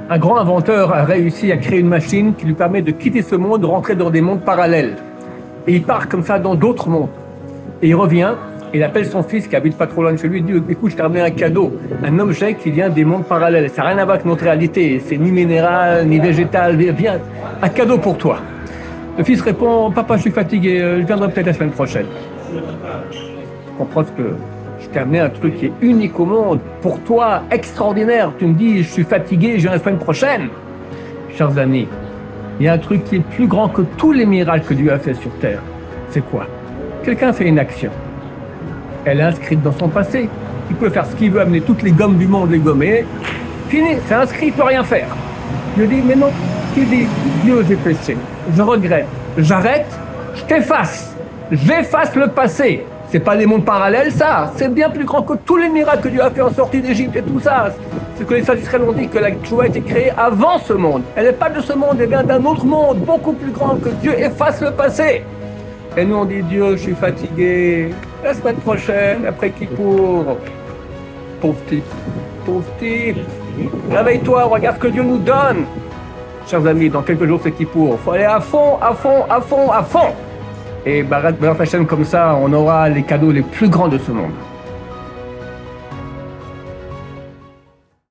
Un grand inventeur a réussi à créer une machine qui lui permet de quitter ce monde, de rentrer dans des mondes parallèles. Et il part comme ça dans d'autres mondes. Et il revient, et il appelle son fils qui habite pas trop loin de chez lui, il dit « Écoute, je t'ai ramené un cadeau, un objet qui vient des mondes parallèles. Ça n'a rien à voir avec notre réalité, c'est ni minéral, ni végétal, bien, un cadeau pour toi. » Le fils répond « Papa, je suis fatigué, je viendrai peut-être la semaine prochaine. » Je comprends que je t'ai amené un truc qui est unique au monde, pour toi, extraordinaire. Tu me dis, je suis fatigué, je viens la semaine prochaine. Chers amis, il y a un truc qui est plus grand que tous les miracles que Dieu a fait sur terre. C'est quoi? Quelqu'un fait une action. Elle est inscrite dans son passé. Il peut faire ce qu'il veut, amener toutes les gommes du monde, les gommer. Fini, c'est inscrit, il peut rien faire. Dieu dit, mais non. Qui dit, Dieu, j'ai péché, je regrette, j'arrête, je t'efface. J'efface le passé. C'est pas les mondes parallèles, ça. C'est bien plus grand que tous les miracles que Dieu a fait en sortie d'Égypte et tout ça. C'est ce que les sages d'Israël ont dit, que la Tchouva a été créée avant ce monde. Elle n'est pas de ce monde, elle vient d'un autre monde, beaucoup plus grand, que Dieu efface le passé. Et nous, on dit, Dieu, je suis fatigué. La semaine prochaine, après Kippour. Pauvre type. Pauvre type. Réveille-toi, regarde ce que Dieu nous donne. Chers amis, dans quelques jours, c'est Kippour. Il faut aller à fond, à fond, à fond, à fond. Et Baruch Hashem, comme ça, on aura les cadeaux les plus grands de ce monde.